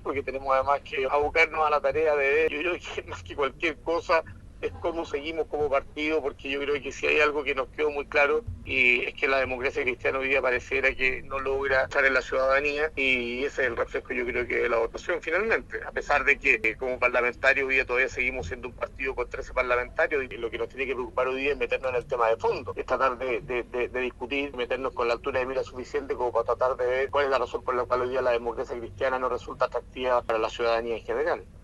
porque tenemos además que abocarnos a la tarea de ver, yo creo que más que cualquier cosa, es cómo seguimos como partido, porque yo creo que si hay algo que nos quedó muy claro, y es que la democracia cristiana hoy día pareciera que no logra estar en la ciudadanía, y ese es el reflejo yo creo que de la votación finalmente, a pesar de que como parlamentarios hoy día todavía seguimos siendo un partido con 13 parlamentarios, y lo que nos tiene que preocupar hoy día es meternos en el tema de fondo, es tratar de discutir, meternos con la altura de mira suficiente como para tratar de ver cuál es la razón por la cual hoy día la democracia cristiana no resulta atractiva para la ciudadanía en general.